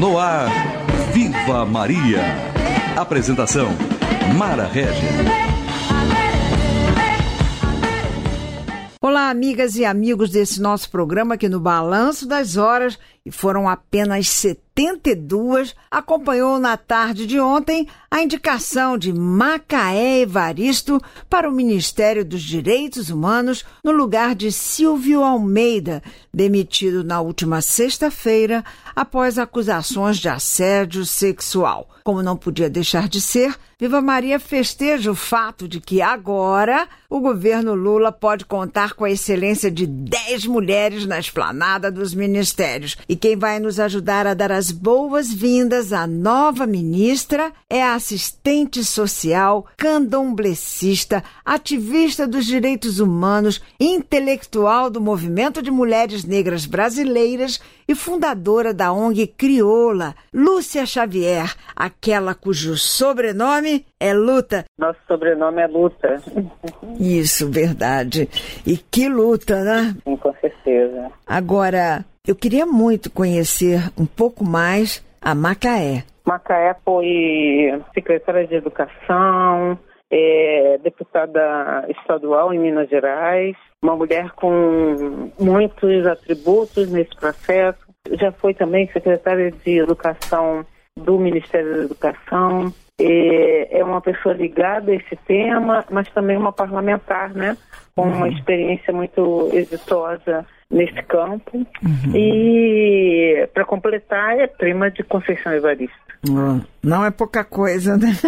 No ar, Viva Maria. Apresentação, Mara Regis. Olá, amigas e amigos desse nosso programa que no Balanço das Horas, e foram apenas 72, acompanhou na tarde de ontem a indicação de Macaé Evaristo para o Ministério dos Direitos Humanos no lugar de Silvio Almeida, demitido na última sexta-feira após acusações de assédio sexual. Como não podia deixar de ser, Viva Maria festeja o fato de que agora o governo Lula pode contar com a excelência de 10 mulheres na esplanada dos ministérios. E quem vai nos ajudar a dar as boas-vindas à nova ministra é a assistente social, candomblecista, ativista dos direitos humanos, intelectual do Movimento de Mulheres Negras Brasileiras e fundadora da ONG Crioula, Lúcia Xavier, aquela cujo sobrenome é Luta. Nosso sobrenome é Luta. Isso, verdade. E que luta, né? Sim, com certeza. Agora, eu queria muito conhecer um pouco mais a Macaé. Macaé foi secretária de Educação, deputada estadual em Minas Gerais, uma mulher com muitos atributos nesse processo. Já foi também secretária de Educação do Ministério da Educação. É uma pessoa ligada a esse tema, mas também uma parlamentar, né? Com uma experiência muito exitosa nesse campo. E, para completar, é prima de Conceição Evaristo. Não é pouca coisa, né?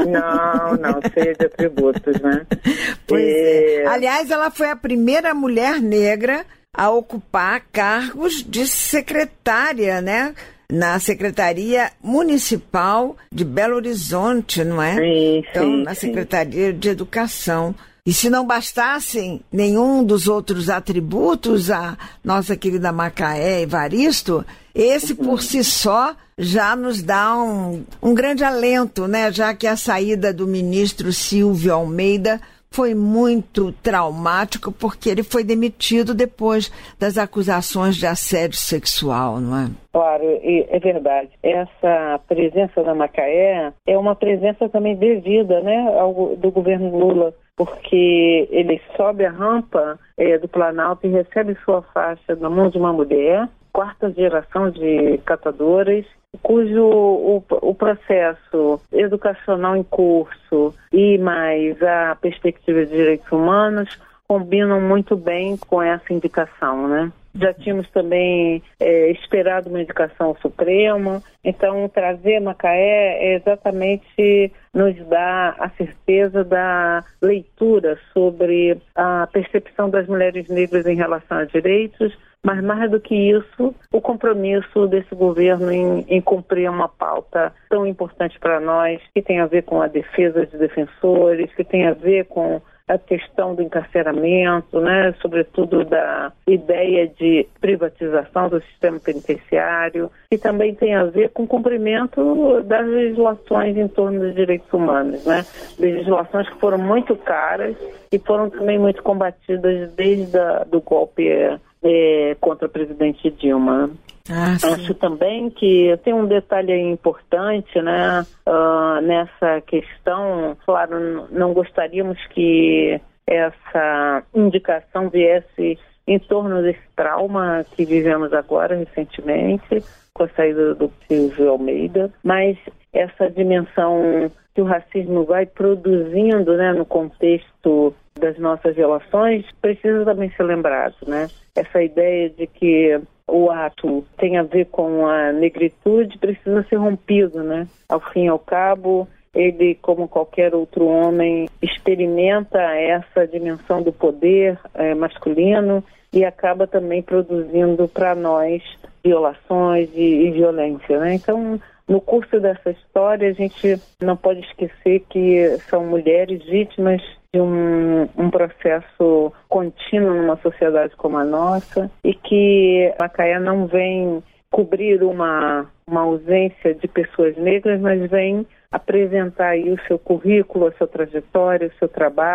Não, cheia de atributos, né? Pois é. Aliás, ela foi a primeira mulher negra a ocupar cargos de secretária, né? Na Secretaria Municipal de Belo Horizonte, não é? Sim, na Secretaria de Educação. E se não bastassem nenhum dos outros atributos, a nossa querida Macaé Evaristo, esse por si só já nos dá um grande alento, né? Já que a saída do ministro Silvio Almeida foi muito traumático, porque ele foi demitido depois das acusações de assédio sexual, não é? Claro, é verdade. Essa presença da Macaé é uma presença também devida, né, do governo Lula, porque ele sobe a rampa do Planalto e recebe sua faixa na mão de uma mulher, quarta geração de catadoras, cujo o processo educacional em curso e mais a perspectiva de direitos humanos combinam muito bem com essa indicação, né? Já tínhamos também esperado uma indicação ao Supremo, então trazer Macaé é exatamente nos dá a certeza da leitura sobre a percepção das mulheres negras em relação a direitos, mas mais do que isso, o compromisso desse governo em cumprir uma pauta tão importante para nós, que tem a ver com a defesa de defensores, que tem a ver com a questão do encarceramento, né, sobretudo da ideia de privatização do sistema penitenciário, e também tem a ver com o cumprimento das legislações em torno dos direitos humanos, né, legislações que foram muito caras e foram também muito combatidas desde do golpe contra o presidente Dilma. Acho também que tem um detalhe importante, né, nessa questão. Claro, não gostaríamos que essa indicação viesse em torno desse trauma que vivemos agora, recentemente, com a saída do Silvio Almeida, mas essa dimensão que o racismo vai produzindo, né, no contexto das nossas relações, precisa também ser lembrado, né? Essa ideia de que o ato tem a ver com a negritude precisa ser rompido, né? Ao fim e ao cabo, ele, como qualquer outro homem, experimenta essa dimensão do poder masculino e acaba também produzindo para nós violações e violência, né? Então, no curso dessa história, a gente não pode esquecer que são mulheres vítimas de um processo contínuo numa sociedade como a nossa e que a Macaé não vem cobrir uma ausência de pessoas negras, mas vem apresentar aí o seu currículo, a sua trajetória, o seu trabalho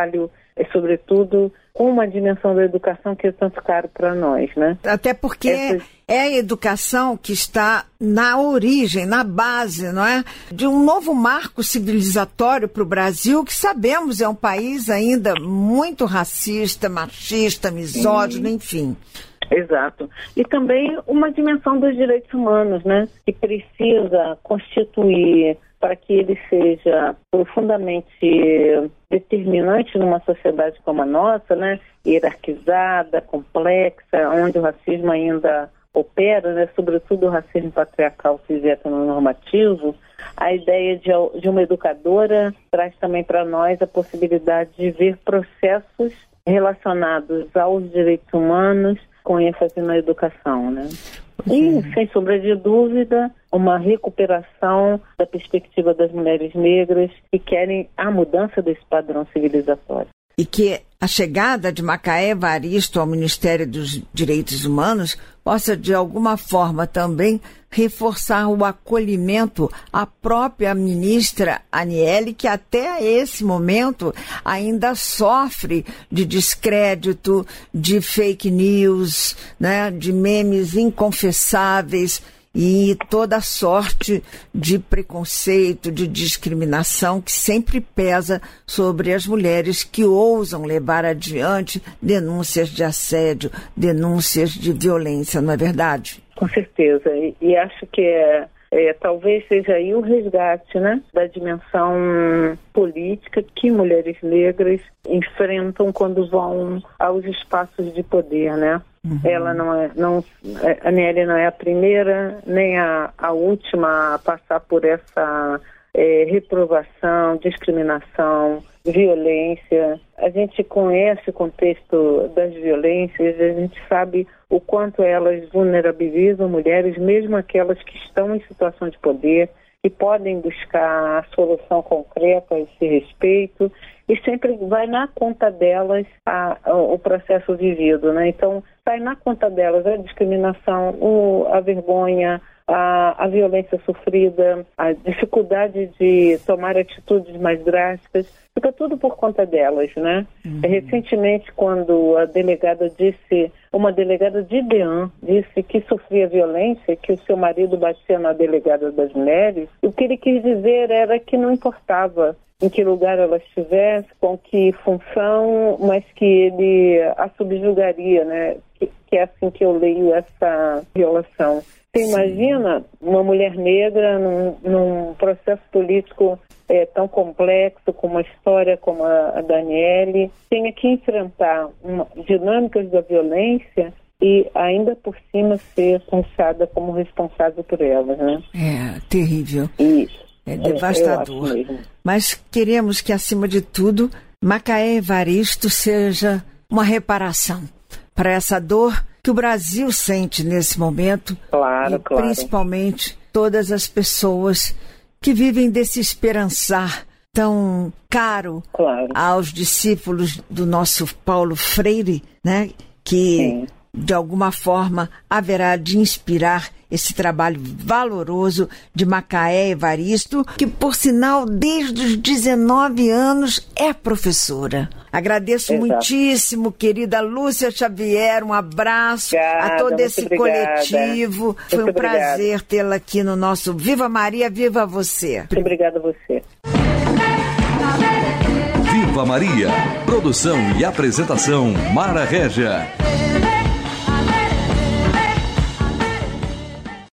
sobretudo com uma dimensão da educação que é tanto caro para nós, né? Até porque é a educação que está na origem, na base, não é? De um novo marco civilizatório para o Brasil, que sabemos é um país ainda muito racista, machista, misógino, enfim. Exato. E também uma dimensão dos direitos humanos, né? Que precisa constituir, para que ele seja profundamente determinante numa sociedade como a nossa, né? Hierarquizada, complexa, onde o racismo ainda opera, né? Sobretudo o racismo patriarcal cis-heteronormativo. A ideia de uma educadora traz também para nós a possibilidade de ver processos relacionados aos direitos humanos com ênfase na educação, né? E, sem sombra de dúvida, uma recuperação da perspectiva das mulheres negras que querem a mudança desse padrão civilizatório. E que a chegada de Macaé Evaristo ao Ministério dos Direitos Humanos possa, de alguma forma, também reforçar o acolhimento à própria ministra Aniele, que até esse momento ainda sofre de descrédito, de fake news, né, de memes inconfessáveis e toda sorte de preconceito, de discriminação que sempre pesa sobre as mulheres que ousam levar adiante denúncias de assédio, denúncias de violência, não é verdade? Com certeza, e acho que talvez seja aí o resgate, né, da dimensão política que mulheres negras enfrentam quando vão aos espaços de poder, né? Ela a Aniele não é a primeira, nem a última a passar por essa reprovação, discriminação, violência. A gente conhece o contexto das violências, a gente sabe o quanto elas vulnerabilizam mulheres, mesmo aquelas que estão em situação de poder, que podem buscar a solução concreta a esse respeito, e sempre vai na conta delas o processo vivido, né? Então, sai na conta delas a discriminação, a vergonha, a violência sofrida, a dificuldade de tomar atitudes mais drásticas, fica tudo por conta delas, né? Recentemente, quando uma delegada de IDEAM disse que sofria violência, que o seu marido batia na delegada das mulheres, o que ele quis dizer era que não importava em que lugar ela estivesse, com que função, mas que ele a subjugaria, né? Que é assim que eu leio essa violação. Você imagina uma mulher negra num processo político tão complexo, com uma história como a da Aniele, tenha que enfrentar dinâmicas da violência e ainda por cima ser taxada como responsável por elas, né? É terrível. Isso. É devastador. Mas queremos que, acima de tudo, Macaé Evaristo seja uma reparação para essa dor que o Brasil sente nesse momento. Claro. Principalmente todas as pessoas que vivem desse esperançar tão caro aos discípulos do nosso Paulo Freire, né? Que de alguma forma haverá de inspirar esse trabalho valoroso de Macaé Evaristo, que, por sinal, desde os 19 anos é professora. Agradeço muitíssimo, querida Lúcia Xavier, um abraço a todo esse coletivo. Foi um prazer tê-la aqui no nosso Viva Maria, Viva Você. Muito obrigada a você. Viva Maria, produção e apresentação Mara Régia.